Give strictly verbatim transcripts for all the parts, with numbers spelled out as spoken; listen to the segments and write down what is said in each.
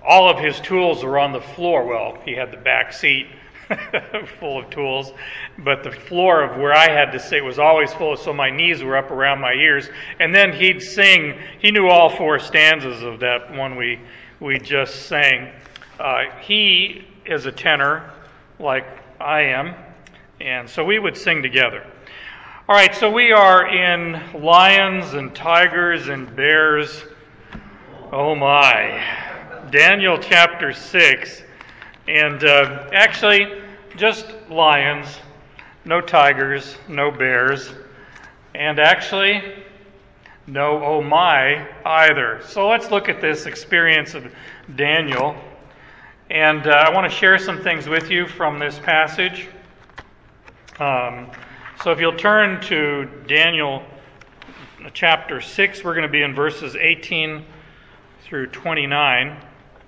all of his tools were on the floor. Well, he had the back seat full of tools, but the floor of where I had to sit was always full, so my knees were up around my ears. And then he'd sing. He knew all four stanzas of that one we we just sang. Uh, he is a tenor, like I am, and so we would sing together. All right, so we are in lions and tigers and bears. Oh my. Daniel chapter six. And uh, actually, just lions, no tigers, no bears, and actually, no oh my either. So let's look at this experience of Daniel. And uh, I want to share some things with you from this passage. Um, so if you'll turn to Daniel chapter six, we're going to be in verses eighteen through twenty-nine.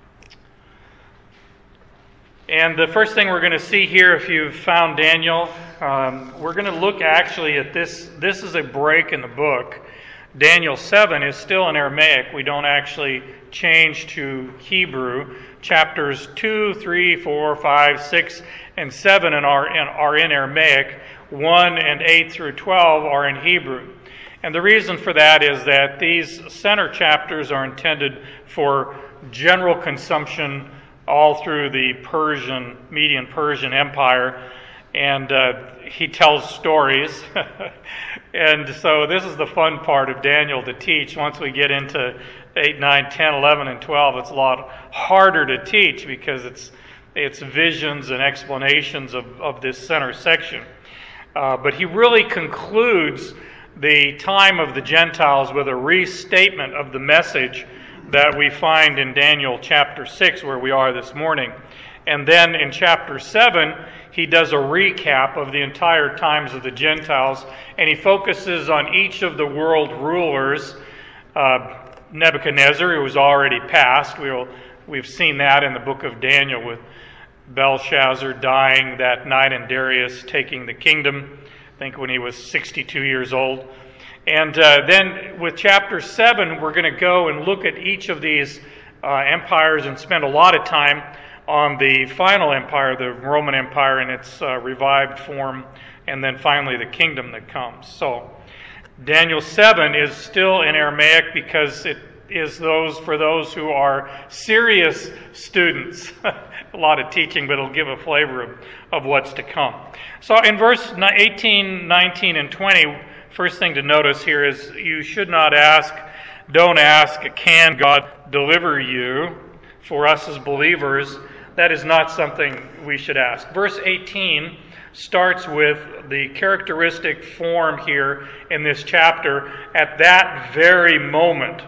And the first thing we're going to see here, if you've found Daniel, um, we're going to look actually at this. This is a break in the book. Daniel seven is still in Aramaic. We don't actually change to Hebrew. Chapters two, three, four, five, six, and seven are in, are in Aramaic. one and eight through twelve are in Hebrew. And the reason for that is that these center chapters are intended for general consumption all through the Persian, Median Persian Empire, and uh, he tells stories. And so this is the fun part of Daniel to teach. Once we get into eight, nine, ten, eleven, and twelve, it's a lot harder to teach because it's it's visions and explanations of, of this center section. Uh, but he really concludes the time of the Gentiles with a restatement of the message that we find in Daniel chapter six, where we are this morning. And then in chapter seven, he does a recap of the entire times of the Gentiles, and he focuses on each of the world rulers. Uh, Nebuchadnezzar, who was already passed, we'll, we've seen that in the book of Daniel with Belshazzar dying that night and Darius taking the kingdom, I think when he was sixty-two years old. And uh, then with chapter seven, we're going to go and look at each of these uh, empires and spend a lot of time on the final empire, the Roman Empire in its uh, revived form, and then finally the kingdom that comes. So Daniel seven is still in Aramaic because it is those for those who are serious students. A lot of teaching, but it'll give a flavor of, of what's to come. So in verse eighteen, nineteen, and twenty, first thing to notice here is you should not ask, don't ask, can God deliver you? For us as believers, that is not something we should ask. Verse eighteen starts with the characteristic form here in this chapter at that very moment.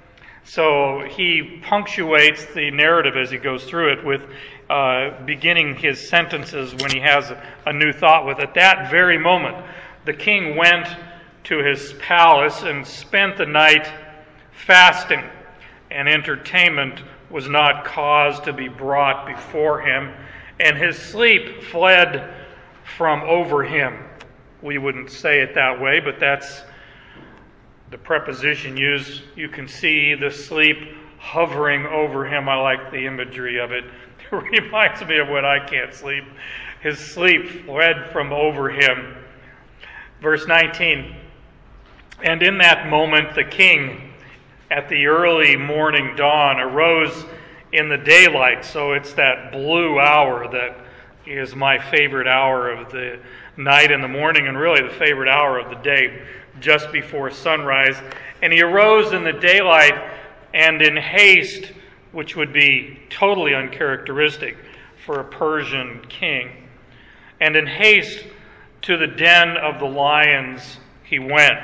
So he punctuates the narrative as he goes through it with uh, beginning his sentences when he has a, a new thought with, at that very moment, the king went to his palace and spent the night fasting, and entertainment was not caused to be brought before him, and his sleep fled from over him. We wouldn't say it that way, but that's the preposition used. You can see the sleep hovering over him. I like the imagery of it. It reminds me of when I can't sleep. His sleep fled from over him. Verse nineteen, and in that moment the king, at the early morning dawn, arose in the daylight. So it's that blue hour that is my favorite hour of the night and the morning, and really the favorite hour of the day, just before sunrise. And he arose in the daylight and in haste, which would be totally uncharacteristic for a Persian king. And in haste to the den of the lions he went.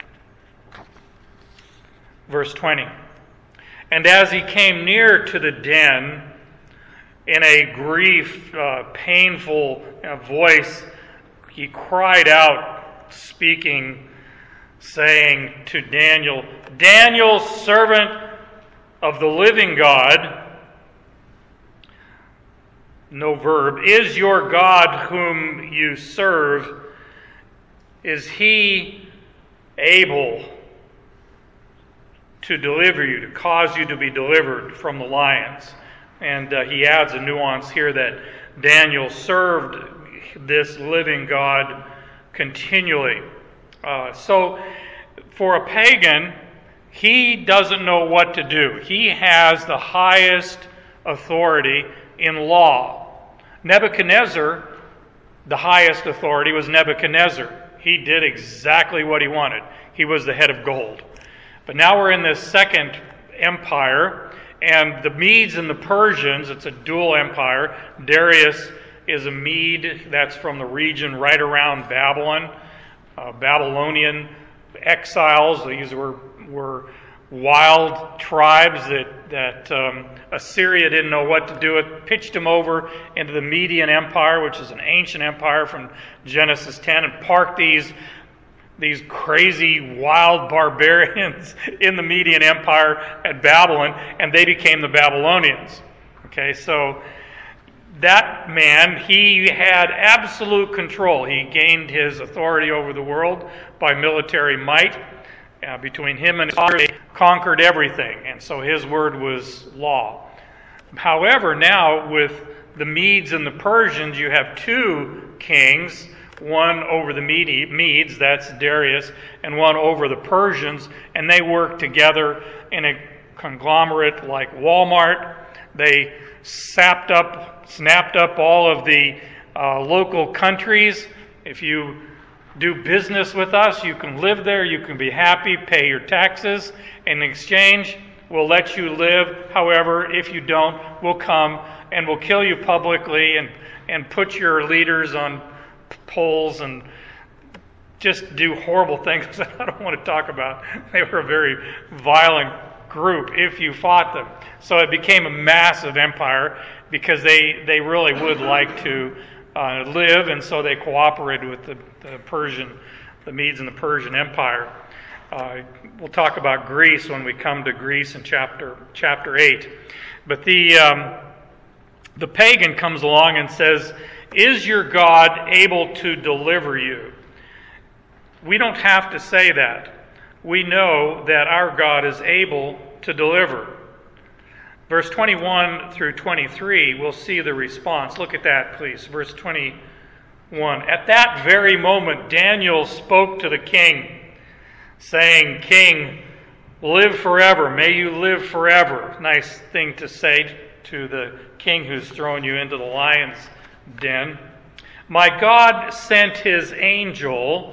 Verse twenty. And as he came near to the den, in a grief, uh, painful uh, voice, he cried out, speaking, saying to Daniel, Daniel, servant of the living God, no verb, is your God whom you serve, is he able to deliver you, to cause you to be delivered from the lions? And uh, he adds a nuance here that Daniel served this living God continually. Uh, so for a pagan, he doesn't know what to do. He has the highest authority in law. Nebuchadnezzar, the highest authority was Nebuchadnezzar. He did exactly what he wanted. He was the head of gold. But now we're in this second empire, and the Medes and the Persians, it's a dual empire. Darius is a Mede, that's from the region right around Babylon. Uh, Babylonian exiles, these were, were wild tribes that, that um, Assyria didn't know what to do with, pitched them over into the Median Empire, which is an ancient empire from Genesis ten, and parked these these crazy, wild barbarians in the Median Empire at Babylon, and they became the Babylonians. Okay, so that man, he had absolute control. He gained his authority over the world by military might. Uh, between him and his father, they conquered everything, and so his word was law. However, now with the Medes and the Persians, you have two kings, one over the Medes, that's Darius, and one over the Persians, and they work together in a conglomerate like Walmart. They sapped up, snapped up all of the uh, local countries. If you do business with us, you can live there, you can be happy, pay your taxes. In exchange, we'll let you live. However, if you don't, we'll come and we'll kill you publicly and, and put your leaders on poles and just do horrible things that I don't want to talk about. They were a very violent group if you fought them. So it became a massive empire because they, they really would like to uh, live, and so they cooperated with the, the Persian, the Medes and the Persian Empire. Uh, we'll talk about Greece when we come to Greece in chapter chapter eight. But the um, the pagan comes along and says, "Is your God able to deliver you?" We don't have to say that. We know that our God is able to deliver. Verse twenty-one through twenty-three, we'll see the response. Look at that, please. Verse twenty-one. At that very moment, Daniel spoke to the king, saying, "King, live forever. May you live forever." Nice thing to say to the king who's thrown you into the lion's den. "My God sent his angel,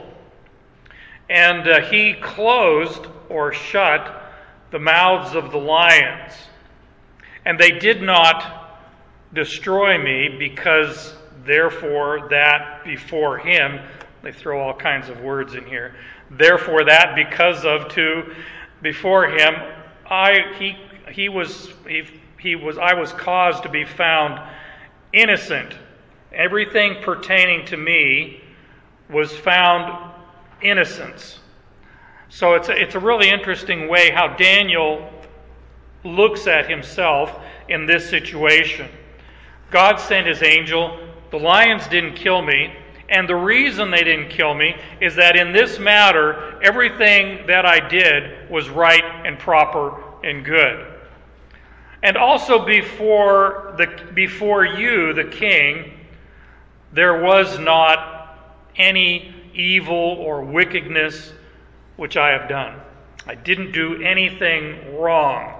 and uh, he closed or shut the mouths of the lions. And they did not destroy me, because therefore that before him," they throw all kinds of words in here, "therefore that because of to before him, I he he was he, he was I was caused to be found innocent. Everything pertaining to me was found innocence." So it's a, it's a really interesting way how Daniel looks at himself in this situation. God sent his angel. The lions didn't kill me. And the reason they didn't kill me is that in this matter, everything that I did was right and proper and good. And also before the before you, the king, there was not any evil or wickedness which I have done. I didn't do anything wrong.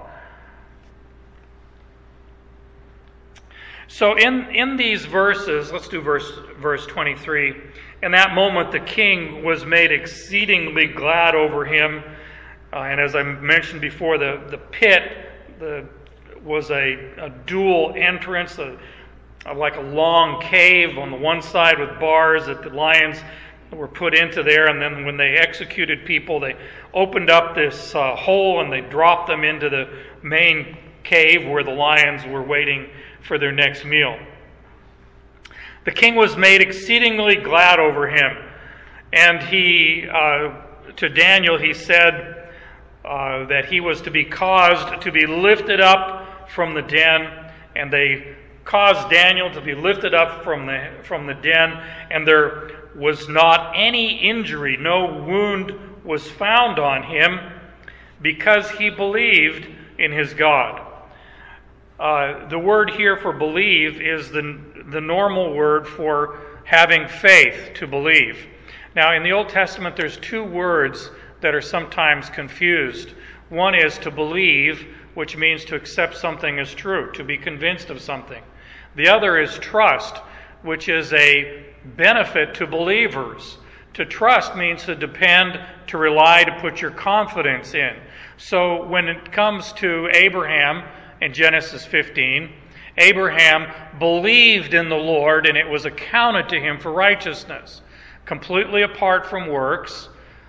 So in, in these verses, let's do verse verse twenty-three. "In that moment the king was made exceedingly glad over him." Uh, and as I mentioned before, the, the pit the, was a, a dual entrance, a, a, like a long cave on the one side with bars that the lions were put into there. And then when they executed people, they opened up this uh, hole and they dropped them into the main cave where the lions were waiting for their next meal. The king was made exceedingly glad over him. And he, uh, to Daniel, he said uh, that he was to be caused to be lifted up from the den. And they caused Daniel to be lifted up from the, from the den. And there was not any injury, no wound was found on him, because he believed in his God. Uh, the word here for believe is the, the normal word for having faith, to believe. Now, in the Old Testament, there's two words that are sometimes confused. One is to believe, which means to accept something as true, to be convinced of something. The other is trust, which is a benefit to believers. To trust means to depend, to rely, to put your confidence in. So when it comes to Abraham in Genesis fifteen, Abraham believed in the Lord and it was accounted to him for righteousness, completely apart from works,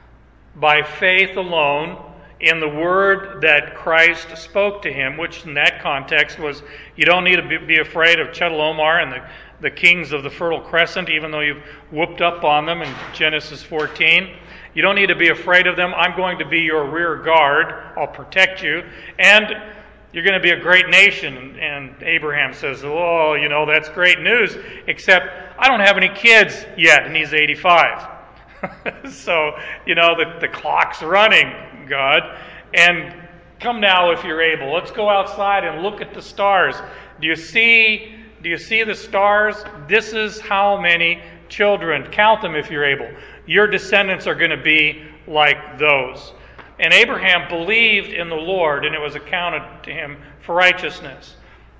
by faith alone, in the word that Christ spoke to him, which in that context was, you don't need to be afraid of Chedorlaomer and the, the kings of the Fertile Crescent, even though you've whooped up on them in Genesis fourteen. You don't need to be afraid of them. I'm going to be your rear guard. I'll protect you. And you're going to be a great nation. And Abraham says, oh, you know, that's great news, except I don't have any kids yet, and he's eighty-five. So, you know, the, the clock's running, God. And come now if you're able. Let's go outside and look at the stars. Do you see, do you see the stars? This is how many children. Count them if you're able. Your descendants are going to be like those. And Abraham believed in the Lord, and it was accounted to him for righteousness.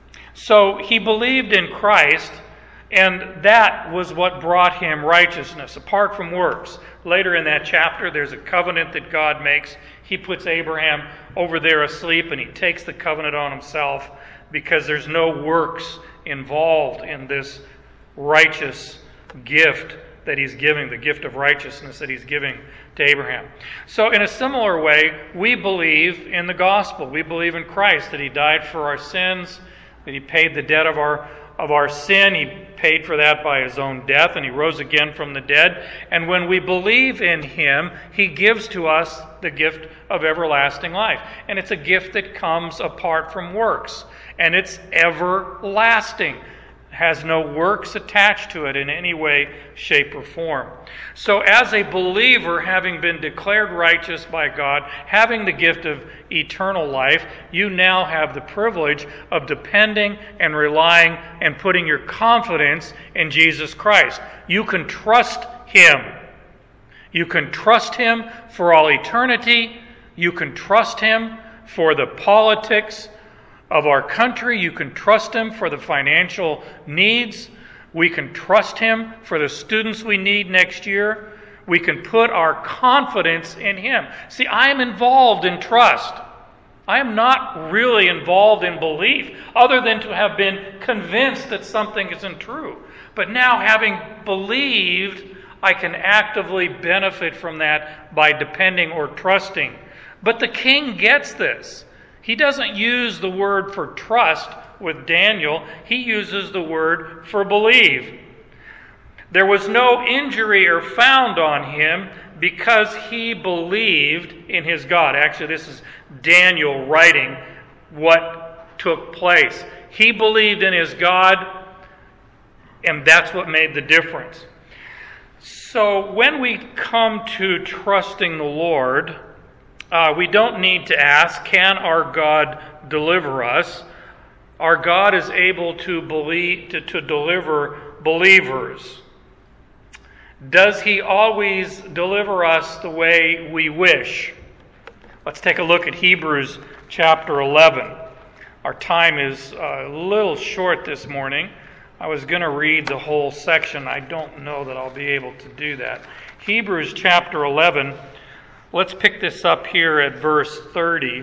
So he believed in Christ, and that was what brought him righteousness, apart from works. Later in that chapter, there's a covenant that God makes. He puts Abraham over there asleep, and he takes the covenant on himself because there's no works involved in this righteous gift that he's giving, the gift of righteousness that he's giving to Abraham. So in a similar way, we believe in the gospel. We believe in Christ, that he died for our sins, that he paid the debt of our of our sin. He paid for that by his own death, and he rose again from the dead. And when we believe in him, he gives to us the gift of everlasting life. And it's a gift that comes apart from works. And it's everlasting. Has no works attached to it in any way, shape, or form. So as a believer, having been declared righteous by God, having the gift of eternal life, you now have the privilege of depending and relying and putting your confidence in Jesus Christ. You can trust him. You can trust him for all eternity. You can trust him for the politics of our country. You can trust him for the financial needs. We can trust him for the students we need next year. We can put our confidence in him. See, I am involved in trust. I am not really involved in belief, other than to have been convinced that something isn't true. But now, having believed, I can actively benefit from that by depending or trusting. But the king gets this. He doesn't use the word for trust with Daniel. He uses the word for believe. There was no injury or found on him because he believed in his God. Actually, this is Daniel writing what took place. He believed in his God, and that's what made the difference. So when we come to trusting the Lord, Uh, we don't need to ask, can our God deliver us? Our God is able to believe to, to deliver believers. Does he always deliver us the way we wish? Let's take a look at Hebrews chapter eleven. Our time is a little short this morning. I was going to read the whole section. I don't know that I'll be able to do that. Hebrews chapter eleven. Let's pick this up here at verse thirty.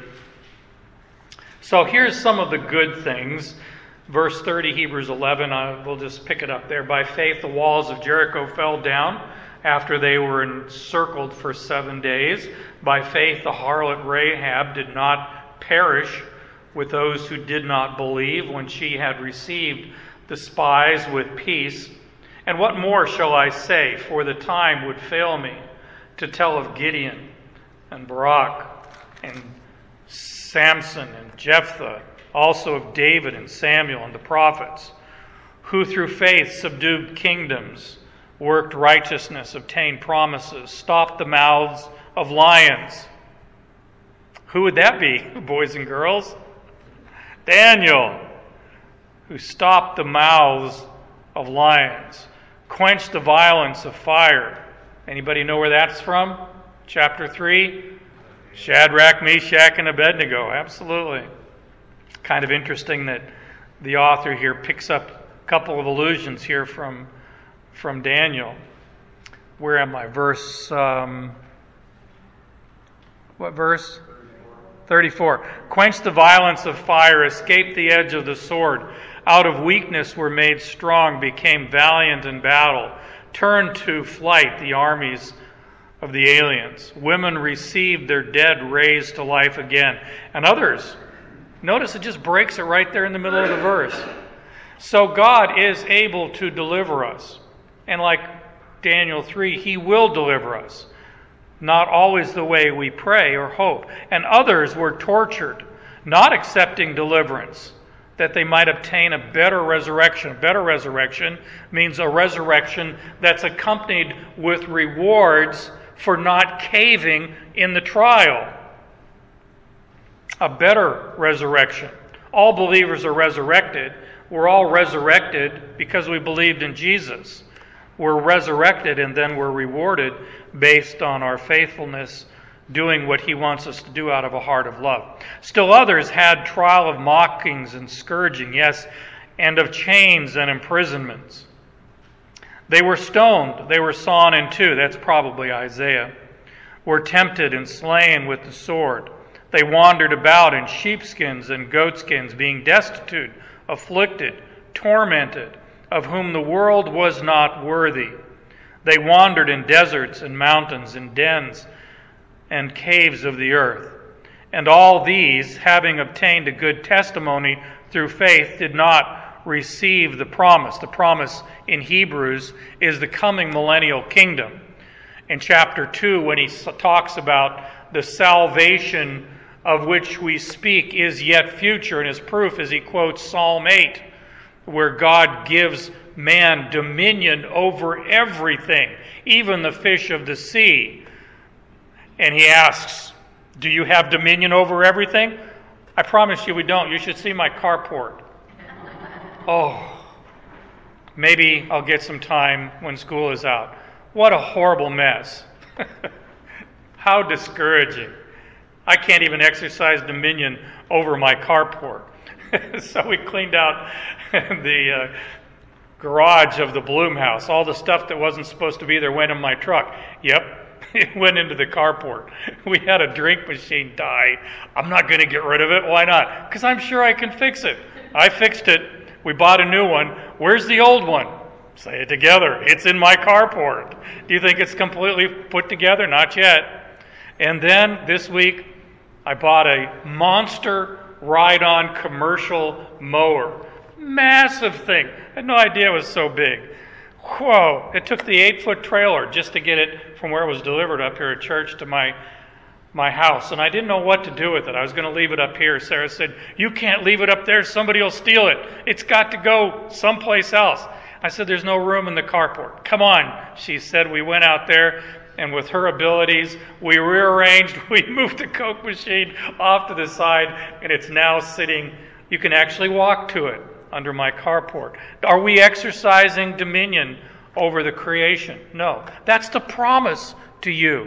So here's some of the good things. Verse thirty, Hebrews eleven, uh, we'll just pick it up there. By faith, the walls of Jericho fell down after they were encircled for seven days. By faith, the harlot Rahab did not perish with those who did not believe when she had received the spies with peace. And what more shall I say? For the time would fail me to tell of Gideon and Barak and Samson and Jephthah, also of David and Samuel and the prophets, who through faith subdued kingdoms, worked righteousness, obtained promises, stopped the mouths of lions. Who would that be, boys and girls? Daniel. who stopped the mouths of lions, quenched the violence of fire. Anybody know where that's from? Chapter three? Shadrach, Meshach, and Abednego. Absolutely. Kind of interesting that the author here picks up a couple of allusions here from, from Daniel. Where am I? Verse, um, what verse? thirty-four. Quenched the violence of fire, escaped the edge of the sword. Out of weakness were made strong, became valiant in battle. Turned to flight the armies of the aliens. Women received their dead raised to life again. And others, notice it just breaks it right there in the middle of the verse. So God is able to deliver us. And like Daniel three, He will deliver us. Not always the way we pray or hope. And others were tortured, not accepting deliverance, that they might obtain a better resurrection. A better resurrection means a resurrection that's accompanied with rewards for not caving in the trial. A better resurrection. All believers are resurrected. We're all resurrected because we believed in Jesus. We're resurrected and then we're rewarded based on our faithfulness, doing what He wants us to do out of a heart of love. Still others had trial of mockings and scourging, yes, and of chains and imprisonments. They were stoned, they were sawn in two, that's probably Isaiah, were tempted and slain with the sword. They wandered about in sheepskins and goatskins, being destitute, afflicted, tormented, of whom the world was not worthy. They wandered in deserts and mountains, in dens and caves of the earth. And all these, having obtained a good testimony through faith, did not receive the promise. The promise in Hebrews is the coming millennial kingdom. In chapter two, when he talks about the salvation of which we speak is yet future, and his proof is he quotes Psalm eight, where God gives man dominion over everything, even the fish of the sea. And he asks, do you have dominion over everything? I promise you we don't. You should see my carport. Oh, maybe I'll get some time when school is out. What a horrible mess. How discouraging. I can't even exercise dominion over my carport. So we cleaned out the uh, garage of the Bloom house. All the stuff that wasn't supposed to be there went in my truck. Yep, it went into the carport. We had a drink machine die. I'm not going to get rid of it. Why not? Because I'm sure I can fix it. I fixed it. We bought a new one. Where's the old one? Say it together. It's in my carport. Do you think it's completely put together? Not yet. And then this week, I bought a monster ride-on commercial mower. Massive thing. I had no idea it was so big. Whoa. It took the eight-foot trailer just to get it from where it was delivered up here at church to my my house. And I didn't know what to do with it. I was going to leave it up here. Sarah said, you can't leave it up there. Somebody will steal it. It's got to go someplace else. I said, there's no room in the carport. Come on, she said. We went out there, and with her abilities, we rearranged. We moved the Coke machine off to the side, and it's now sitting. You can actually walk to it under my carport. Are we exercising dominion over the creation? No. That's the promise to you.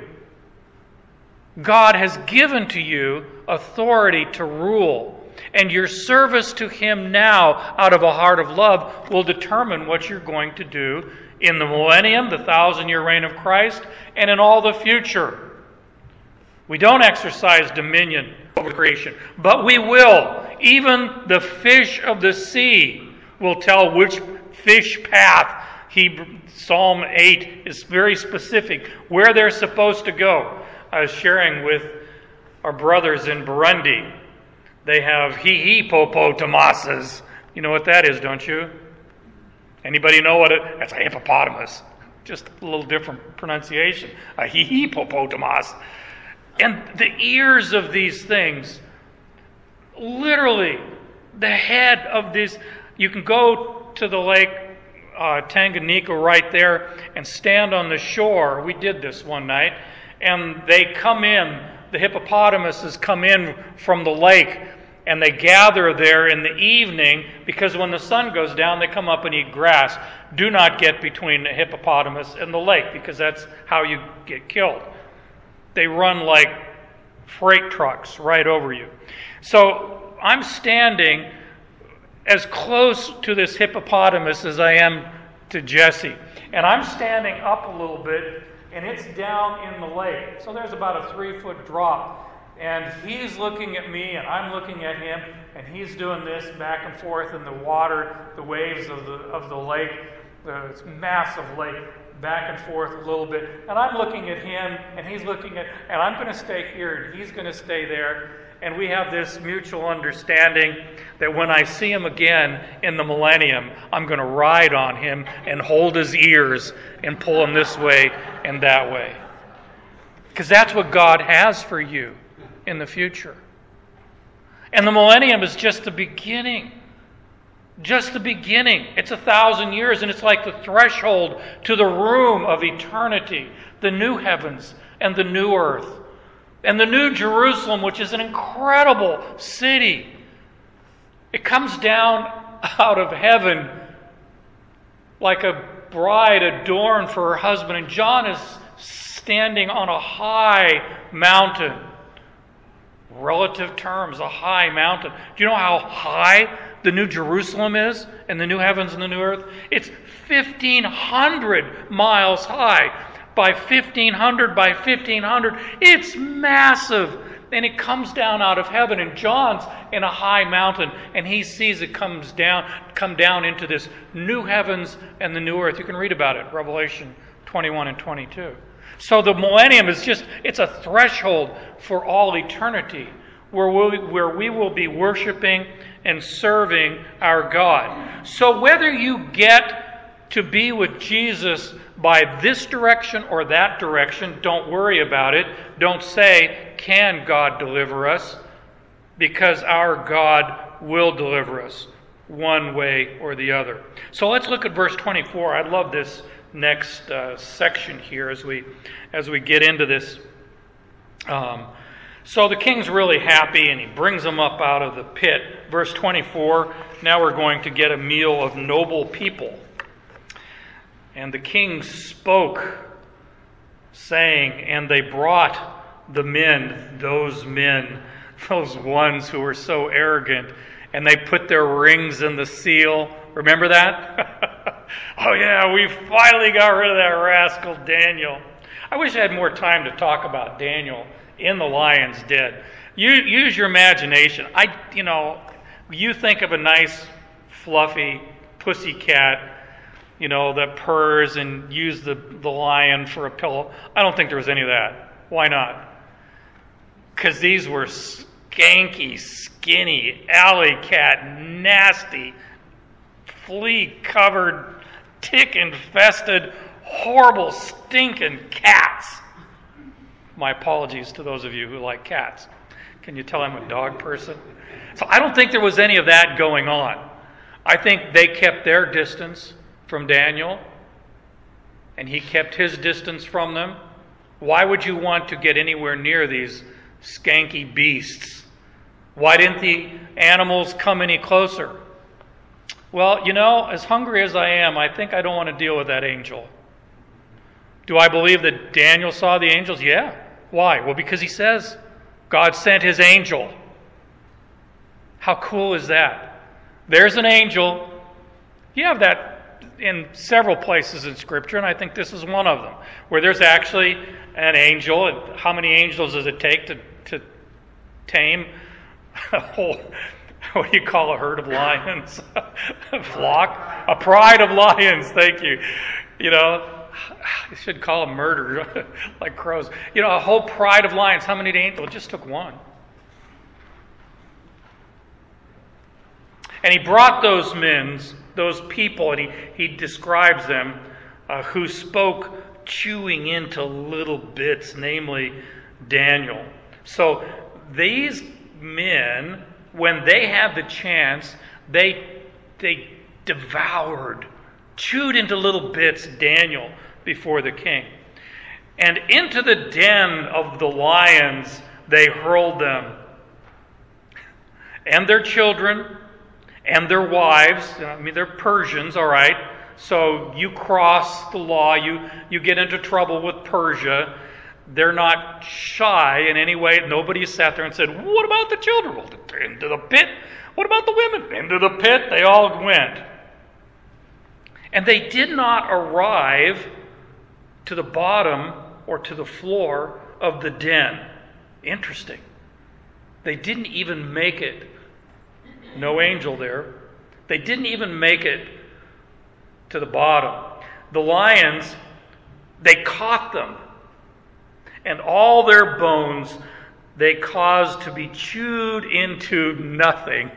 God has given to you authority to rule. And your service to Him now out of a heart of love will determine what you're going to do in the millennium, the thousand-year reign of Christ, and in all the future. We don't exercise dominion over creation, but we will. Even the fish of the sea will tell which fish path. He, Psalm eight is very specific, where they're supposed to go. I was sharing with our brothers in Burundi. They have hippopotamuses. You know what that is, don't you? Anybody know what it is? That's a hippopotamus. Just a little different pronunciation. A hippopotamus. And the ears of these things, literally, the head of this, you can go to the lake uh, Tanganyika right there and stand on the shore. We did this one night. And they come in, the hippopotamuses come in from the lake, And they gather there in the evening because when the sun goes down, they come up and eat grass. Do not get between the hippopotamus and the lake because that's how you get killed. They run like freight trucks right over you. So I'm standing as close to this hippopotamus as I am to Jesse. And I'm standing up a little bit, and it's down in the lake. So there's about a three-foot drop. And he's looking at me, and I'm looking at him, and he's doing this back and forth in the water, the waves of the of the lake, the it's massive lake, back and forth a little bit. And I'm looking at him, and he's looking at, and I'm going to stay here, and he's going to stay there. And we have this mutual understanding that when I see him again in the millennium, I'm going to ride on him and hold his ears and pull him this way and that way. Because that's what God has for you in the future. And the millennium is just the beginning. Just the beginning. It's a thousand years, and it's like the threshold to the room of eternity, the new heavens and the new earth. And the new Jerusalem, which is an incredible city. It comes down out of heaven like a bride adorned for her husband. And John is standing on a high mountain. Relative terms, a high mountain. Do you know how high the new Jerusalem is and the new heavens and the new earth? It's fifteen hundred miles high by fifteen hundred by fifteen hundred. It's massive. And it comes down out of heaven. And John's in a high mountain, and he sees it comes down, come down into this new heavens and the new earth. You can read about it, Revelation twenty-one and twenty-two. So the millennium is just, it's a threshold for all eternity where we, where we will be worshiping and serving our God. So whether you get to be with Jesus by this direction or that direction, don't worry about it. Don't say, can God deliver us? Because our God will deliver us one way or the other. So let's look at verse twenty-four. I love this next uh, section here as we as we get into this. Um, so the king's really happy, and he brings them up out of the pit. Verse twenty-four, now we're going to get a meal of noble people. And the king spoke, saying, and they brought the men, those men, those ones who were so arrogant, and they put their rings in the seal. Remember that? Oh yeah, we finally got rid of that rascal Daniel. I wish I had more time to talk about Daniel in the lion's den. You use your imagination. I, you know, you think of a nice, fluffy pussy cat, you know, that purrs and use the, the lion for a pillow. I don't think there was any of that. Why not? Because these were skanky, skinny, alley cat, nasty, flea-covered, tick-infested, horrible, stinking cats. My apologies to those of you who like cats. Can you tell I'm a dog person? So I don't think there was any of that going on. I think they kept their distance from Daniel, and he kept his distance from them. Why would you want to get anywhere near these skanky beasts? Why didn't the animals come any closer? Well, you know, as hungry as I am, I think I don't want to deal with that angel. Do I believe that Daniel saw the angels? Yeah. Why? Well, because he says God sent his angel. How cool is that? There's an angel. You have that in several places in Scripture, and I think this is one of them, where there's actually an angel. How many angels does it take to, to tame a whole, what do you call a herd of lions? A flock? A pride of lions, thank you. You know, I should call them murder, like crows. You know, a whole pride of lions. How many angels? It just took one. And he brought those men, those people, and he, he describes them, uh, who spoke chewing into little bits, namely Daniel. So these men, when they had the chance, they they devoured, chewed into little bits Daniel before the king. And into the den of the lions they hurled them. and their children, and their wives. I mean, they're Persians, all right? So you cross the law, you, you get into trouble with Persia. They're not shy in any way. Nobody sat there and said, what about the children? Well, into the pit. What about the women? Into the pit. They all went. And they did not arrive to the bottom or to the floor of the den. Interesting. They didn't even make it. No angel there. They didn't even make it to the bottom. The lions, they caught them. And all their bones they caused to be chewed into nothing.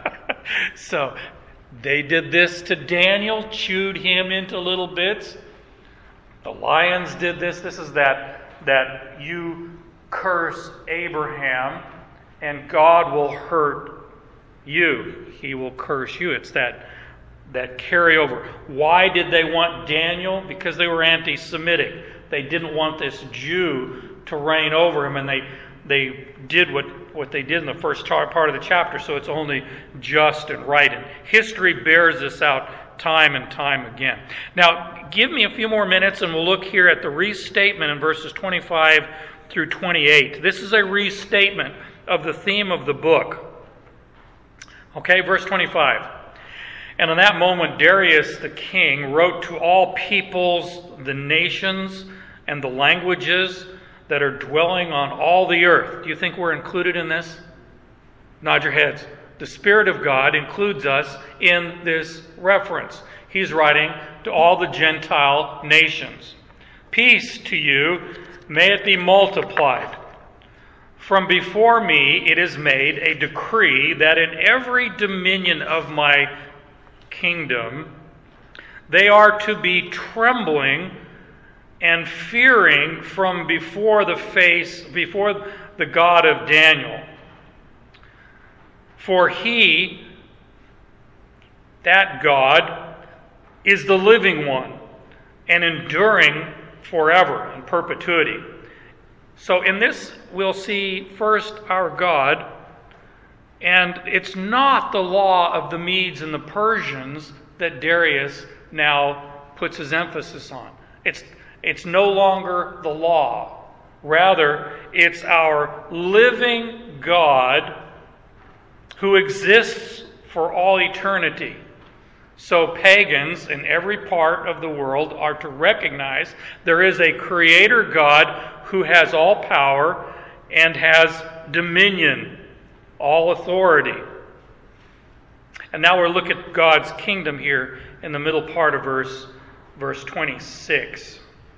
So they did this to Daniel, chewed him into little bits. The lions did this. This is that, that you curse Abraham and God will hurt you. He will curse you. It's that, that carryover. Why did they want Daniel? Because they were anti-Semitic. They didn't want this Jew to reign over him, and they they did what, what they did in the first part of the chapter, so it's only just and right. And history bears this out time and time again. Now, give me a few more minutes, and we'll look here at the restatement in verses twenty-five through twenty-eight. This is a restatement of the theme of the book. Okay, verse twenty-five. And in that moment, Darius the king wrote to all peoples, the nations, and the languages that are dwelling on all the earth. Do you think we're included in this? Nod your heads. The Spirit of God includes us in this reference. He's writing to all the Gentile nations. Peace to you, may it be multiplied. From before me it is made a decree that in every dominion of my kingdom they are to be trembling and fearing from before the face, before the God of Daniel. For he, that God, is the living one and enduring forever in perpetuity. So in this we'll see first our God, and it's not the law of the Medes and the Persians that Darius now puts his emphasis on. It's It's no longer the law. Rather, it's our living God who exists for all eternity. So pagans in every part of the world are to recognize there is a creator God who has all power and has dominion, all authority. And now we'll look at God's kingdom here in the middle part of verse, verse twenty-six.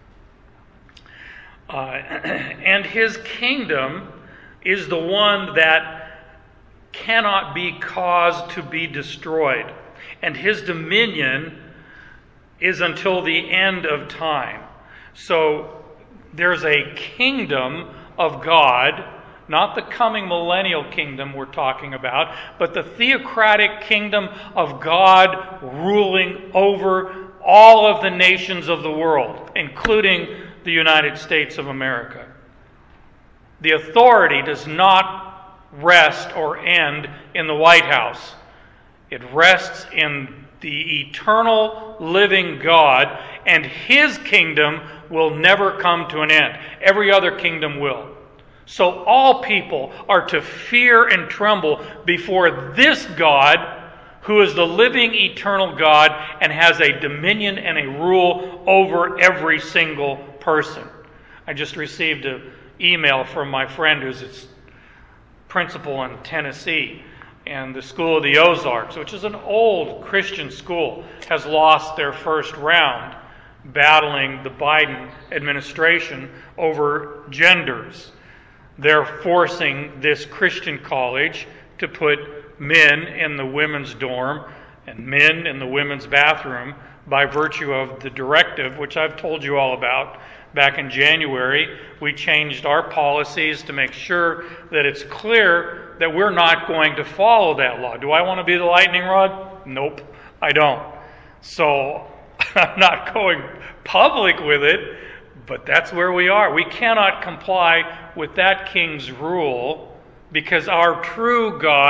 Uh, and his kingdom is the one that cannot be caused to be destroyed. And his dominion is until the end of time. So there's a kingdom of God, not the coming millennial kingdom we're talking about, but the theocratic kingdom of God ruling over all of the nations of the world, including the United States of America. The authority does not rest or end in the White House. It rests in the eternal living God, and his kingdom will never come to an end. Every other kingdom will. So all people are to fear and tremble before this God, who is the living eternal God and has a dominion and a rule over every single person. I just received an email from my friend who's its principal in Tennessee, and the School of the Ozarks, which is an old Christian school, has lost their first round battling the Biden administration over genders. They're forcing this Christian college to put men in the women's dorm and men in the women's bathroom by virtue of the directive, which I've told you all about. Back in January, we changed our policies to make sure that it's clear that we're not going to follow that law. Do I want to be the lightning rod? Nope, I don't. So I'm not going public with it, but that's where we are. We cannot comply with that king's rule because our true God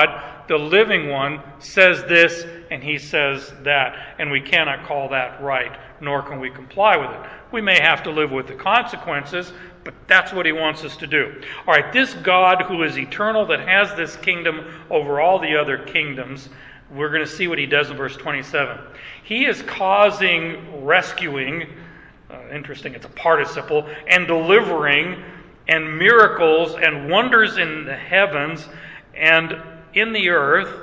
the living one, says this and he says that. And we cannot call that right, nor can we comply with it. We may have to live with the consequences, but that's what he wants us to do. All right, this God who is eternal, that has this kingdom over all the other kingdoms, we're going to see what he does in verse twenty-seven. He is causing rescuing, uh, interesting, it's a participle, and delivering, and miracles and wonders in the heavens and in the earth.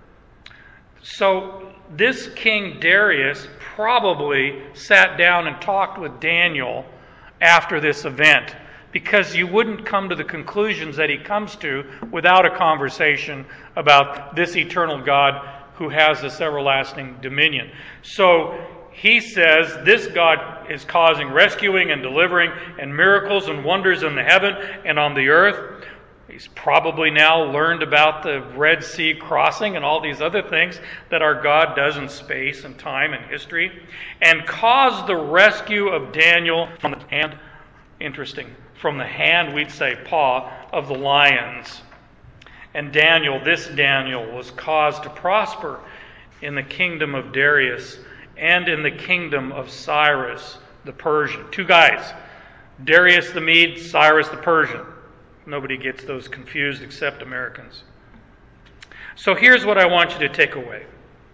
So this King Darius probably sat down and talked with Daniel after this event, because you wouldn't come to the conclusions that he comes to without a conversation about this eternal God who has this everlasting dominion. So he says this God is causing rescuing and delivering and miracles and wonders in the heaven and on the earth. He's probably now learned about the Red Sea crossing and all these other things that our God does in space and time and history, and caused the rescue of Daniel from the hand, interesting, from the hand, we'd say paw, of the lions. And Daniel, this Daniel, was caused to prosper in the kingdom of Darius and in the kingdom of Cyrus the Persian. Two guys, Darius the Mede, Cyrus the Persian. Nobody gets those confused except Americans. So here's what I want you to take away.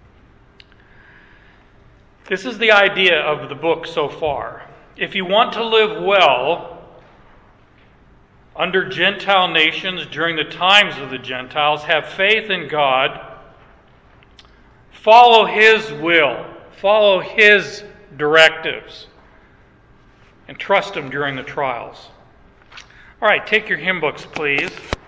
This is the idea of the book so far. If you want to live well under Gentile nations during the times of the Gentiles, have faith in God, follow His will, follow His directives, and trust Him during the trials. All right, take your hymn books, please.